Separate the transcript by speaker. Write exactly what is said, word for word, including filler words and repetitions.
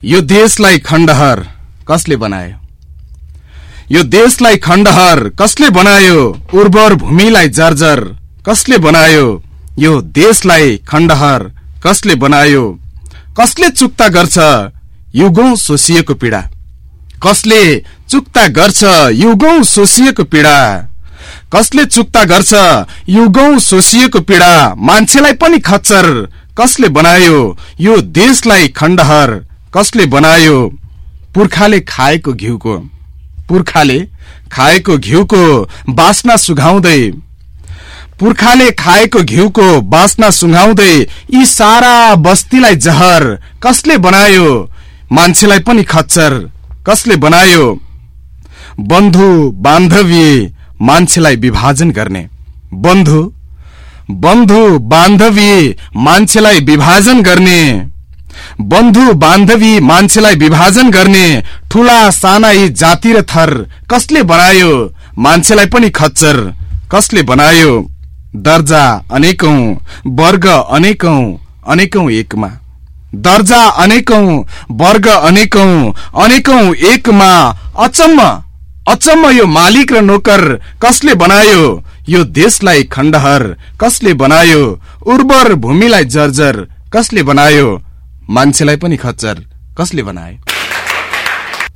Speaker 1: यो देशलाई खण्डहर कसले बनायो? यो देशलाई खण्डहर कसले बनायो? उर्वर भूमिलाई जर्जर कसले बनायो? यो देशलाई खण्डहर कसले बनायो? कसले चुक्ता गर्छ युगौं शोषिएको पीडा? कसले चुक्ता गर्छ युगौं शोषिएको पीडा? कसले चुक्ता गर्छ युगौं शोषिएको पीडा? मान्छेलाई पनि खच्चर कसले बनायो? यो देशलाई खण्डहर कसले बनायो? पुर्खाले खाएको घिउको पुर्खाले खाएको घिउको बास्ना सुघाउँदै पुर्खाले खाएको घिउको बास्ना सुघाउँदै यी सारा बस्तीलाई जहर कसले बनायो? मान्छेलाई पनि खच्चर कसले बनायो? बन्धु बान्धवी मान्छेलाई विभाजन गर्ने बन्धु बन्धु बान्धवी मान्छेलाई विभाजन गर्ने बन्धु बान्धवी मान्छेलाई विभाजन गर्ने ठूला साना यी जाति र थर कसले बनायो? मान्छेलाई पनि खच्चर कसले बनायो? दर्जा अनेकौं वर्ग अनेकौं अनेकौं एकमा दर्जा अनेकौं वर्ग अनेकौं अनेकौं एकमा अचम्म अचम्म यो मालिक र नोकर कसले बनायो? यो देशलाई खण्डहर कसले बनायो? उर्वर भूमिलाई जर्जर कसले बनायो? मान्छेलाई पनि खच्चर कसले बनायो?